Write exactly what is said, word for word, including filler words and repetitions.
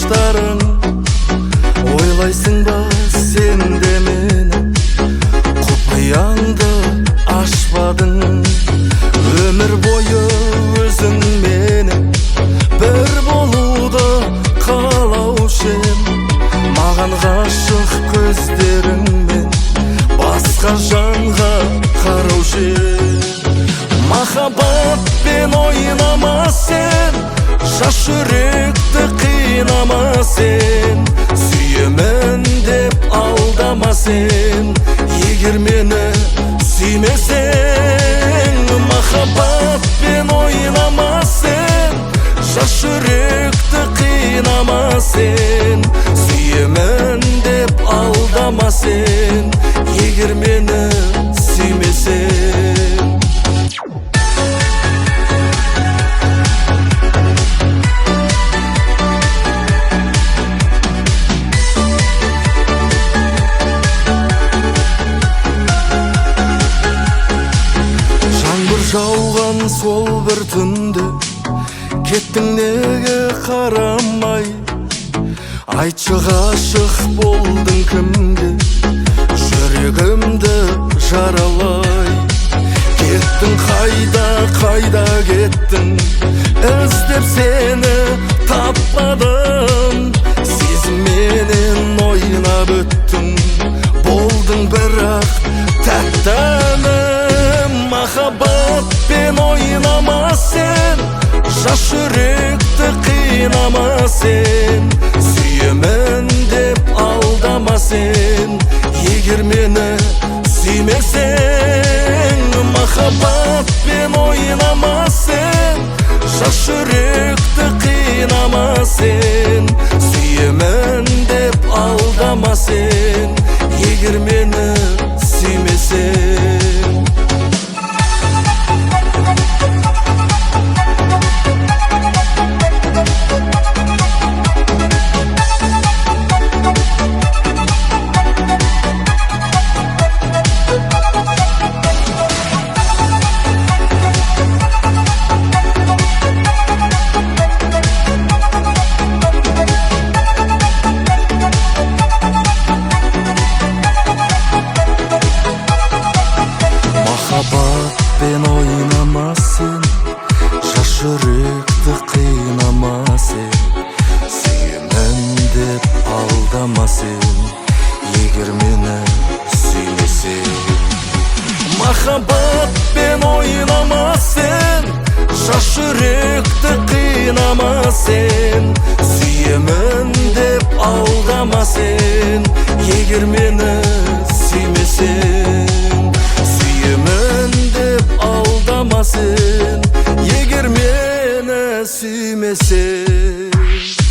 кылмыштарың. Ойлайсың ба сен де мені, құпияңды ашпадың. Өмір бойы өзің менен бір болуды қалаушы ем. Маған ғашық көздеріңмен басқа жанға қараушы ем. Махаббатпен ойнама сен, жас жүректі қинама сен. Сүйемін деп алдама сен, егер мені сүймесең. Махаббатпен ойнама сен, жас жүректі қинама сен. Сүйемін деп алдама сен, егер мені сүймесең. Жауған сол бір түнде кеттің неге қарамай? Айтшы ғашық болдың кімге, жүрегімді жаралай? Кеттің қайда, қайда кеттің? Іздеп сені таппадым. Сезімменен ойнап өттің, болдың бірақ тәттімім. Махаббатпен ойнама сен, жас жүректі қинама сен. Сүйемін деп алдама сен, егер мені сүймесең. Махаббатпен ойнама сен, жас жүректі қинама сен. Сүйемін деп алдама сен, егер мені сүймесең. Махаббатпен ойнама сен, жас жүректі қинама сен. Сүйемін деп алдама сен, егер мені сүймесең. Махаббатпен ойнама сен, жас жүректі қинама сен. Сүйемін деп алдама сен, егер мені сүймесең. Сүйемін деп алдама сен, егер мені сүймесең.